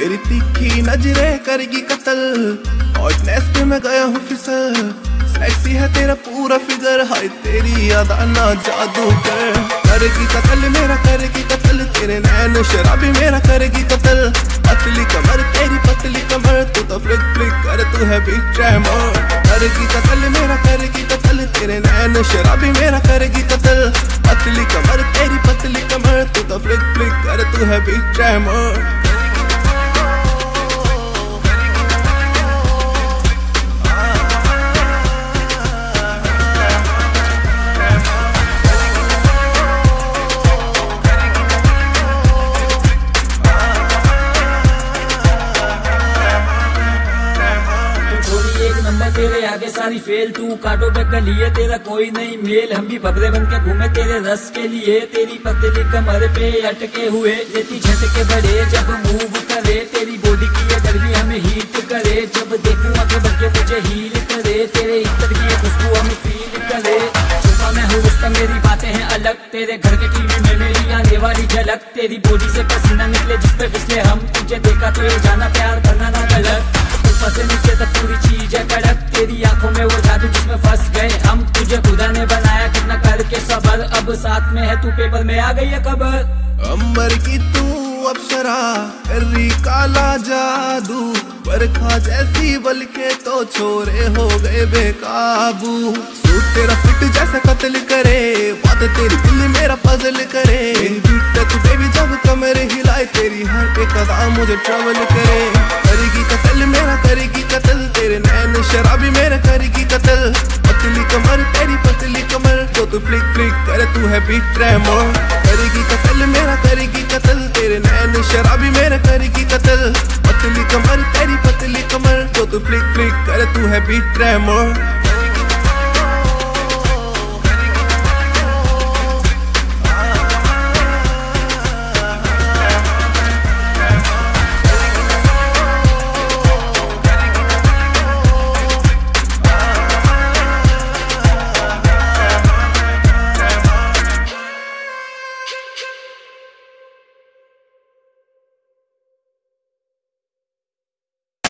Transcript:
तेरी तीखी नजरें करेगी कत्ल, हॉटनेस पे मैं गया हूँ फिसल। सेक्सी है तेरा पूरा फिगर, हाय तेरी अदा ना जादू कर। करेगी कत्ल मेरा करेगी कत्ल, तेरे नैन शराबी मेरा करेगी कत्ल। पतली कमर तेरी पतली कमर, तू तो फ्लिक फ्लिक कर, तू है बिग ट्रेमर। करेगी कत्ल मेरा करेगी कत्ल, तेरे नैन शराबी मेरा करेगी कत्ल। पतली कमर तेरी पतली कमर, तू तो फ्लिक फ्लिक कर, तू है बिग ट्रेमर। तेरे आगे सारी फेल, तू काटो पे कलिए, तेरा कोई नहीं मेल। हम भी बकरे बन के घूमे तेरे रस के लिए, तेरी पतली कमर पे अटके हुए। लेती झटके बड़े जब मूव करे, तेरी बॉडी की ये गर्मी हमें हीट करे। जब देखूं आंखें भर के मुझे हील करे, तेरे इत्र की खुशबू हमें फील करे। छुपा मैं हूँ रुस्तम, मेरी बातें हैं अलग, तेरे घर के टीवी में मेरी आने वाली झलक। तेरी बॉडी से पसीना निकले जिस पे फिसले हम, तुझे देखा तो ये जाना प्यार करना ना गलत। ऊपर से नीचे तक पूरी चीज है कड़क, तेरी आंखों में वो जादू जिसमें फंस गए हम। तुझे खुदा ने बनाया कितना करके सबर, अब साथ में है तू पेपर में आ गई है खबर। अंबर की तू अप्सरा करी काला जादू, बरखा जैसी बलके तो छोरे हो गए बेकाबू। सूट तेरा फिट जैसा कत्ल करे, बात तेरी दिल मेरा पजल करे। मेरी बीट पे तू बेबी जब कमर हिलाए, तेरी हर एक अदा मुझे ट्रबल करे। करेगी कत्ल मेरा करेगी कत्ल, तेरे नैन शराबी मेरा करेगी कत्ल। पतली कमर तेरी पतली कमर, जो तू फ्लिक फ्लिक करे, तू है बिग ट्रेमर। करेगी कत्ल मेरा करेगी कत्ल, तेरे नैन शराबी मेरा करेगी कत्ल। पतली कमर तेरी पतली कमर, जो तू फ्लिक फ्लिक करे, तू है बिग ट्रेमर।